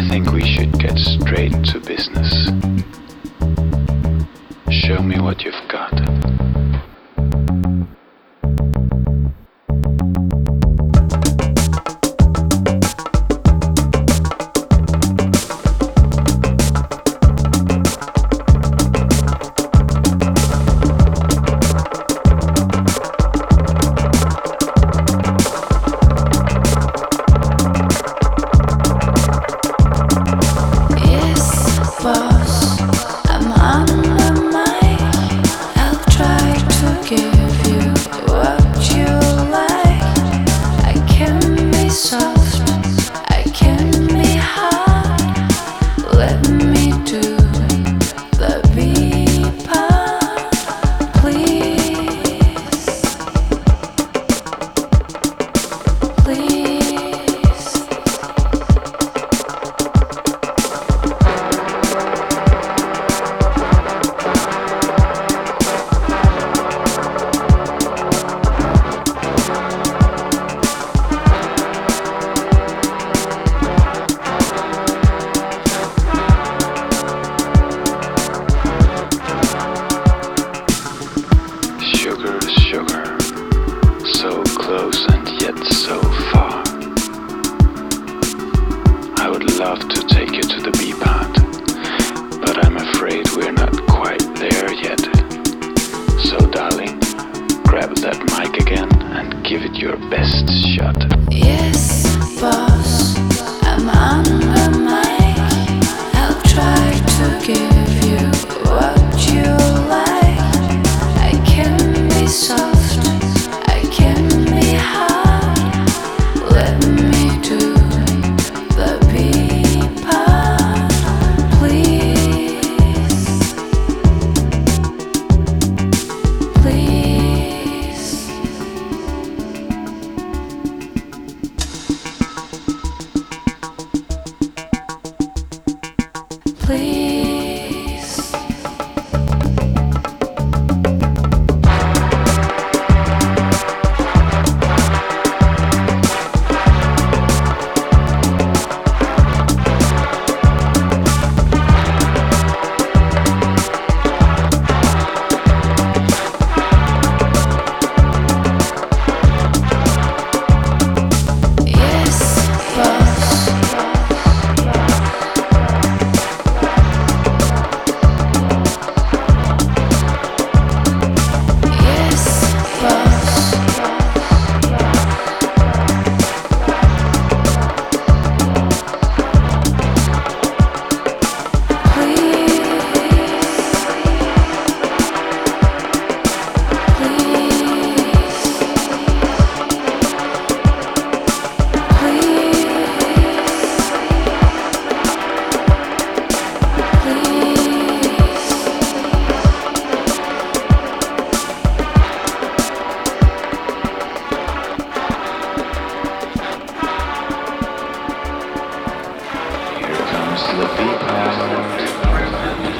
think we should get straight to business. Show me what you've got. Close and yet so far. I would love to take you to the B-part, but I'm afraid we're not quite there yet. So darling, grab that mic again and give it your best shot. Yes, boss, I'm on the mic. I'll try to give you what you like. I can be soft, I can be hard. Let me do the B part, please, please. Please. Here comes the B-part.